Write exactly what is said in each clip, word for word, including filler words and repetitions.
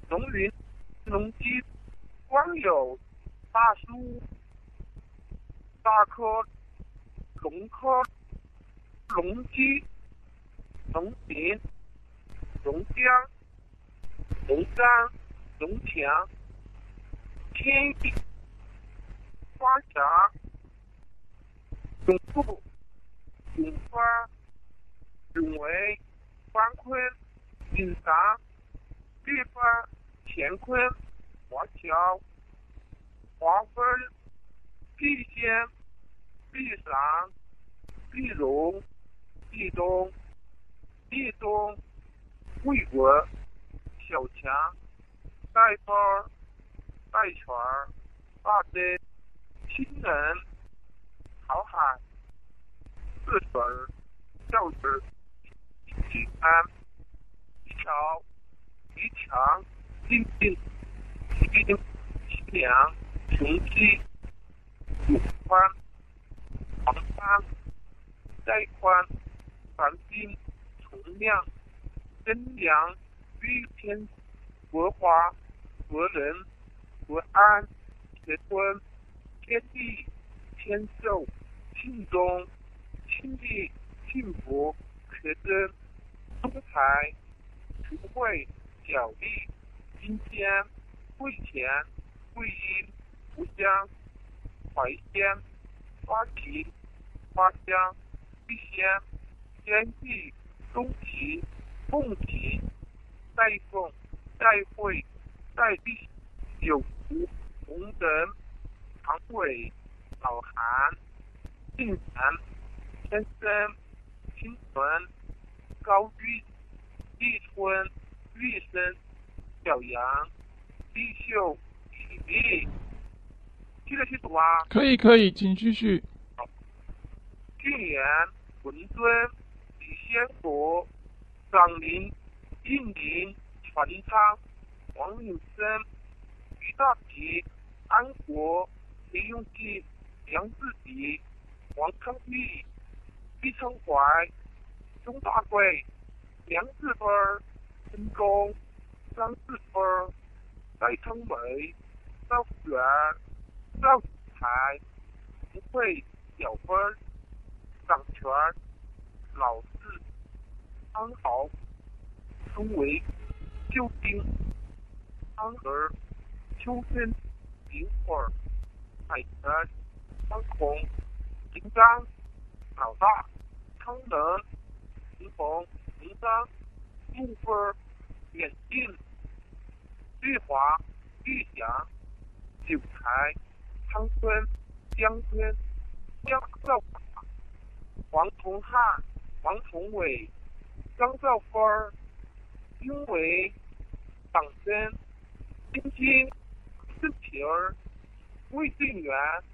农林农机光有大树、大科、农科、农机、农林、农江、农山、农墙、天域、花峡、永富、永发、永维、方坤、锦达、绿发、乾坤、华侨、华分、蓟县、蓟赏、蓟荣、蓟东、蓟东、魏国、小强、带包、带圈、大针、新人、好海、四水、教子、济安、一桥、一强、进进、西京、西凉、重溪、永宽、黄山、带宽、繁星、重亮、真良、玉天、国华、国仁、国安、铁墩、天地、天寿、庆中、庆地、幸福、可真、中台、福慧、小丽、金坚、贵前、贵阴、福江、怀仙、花旗、花香、玉仙、仙地、东旗、凤旗、带凤、带会、带地、有福、红人、常伟、老韩、晋南、天生、清纯、高玉、立春、玉生、小杨、立秀、体力，记得清楚吗？ 可以可以，请继续。 俊言、文尊、李先国、张林、应林、传昌、王永生、于大吉、安国、李永基、梁志迪、王康义、毕成怀、钟大贵、梁志芬、陈功、张志芬、戴成伟、赵远、赵子才、吴慧、小芬、张全、老四、安豪、陈维、邱丁、安儿、邱真、林慧、海泉、张红、林刚、老大、康能、林红、林刚、陆芬、远近、玉华、玉祥、九才、汤村、江村、江兆法、王同汉、王同伟、张兆芬、因为、党真、金金、郑平儿、魏正元、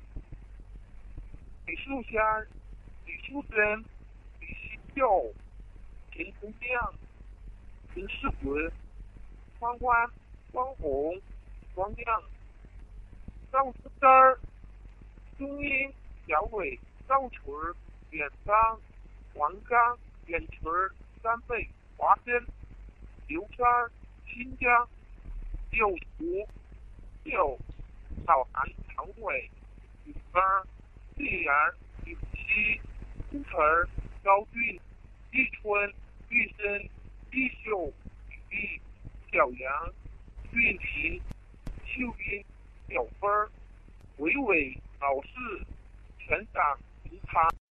李树仙、李淑珍、李希孝、田同亮、陈世文、欢欢、汪红、王亮、赵志根、钟英、小伟、赵群、远刚、王刚、远群、三倍、华珍、刘山、新疆、六湖、六、少韩、常伟、李刚、丽然、李希、金晨、高俊、立春、玉生、立秀、李丽、小杨、玉林、秀英、小芬、伟伟、老四、全长、林长。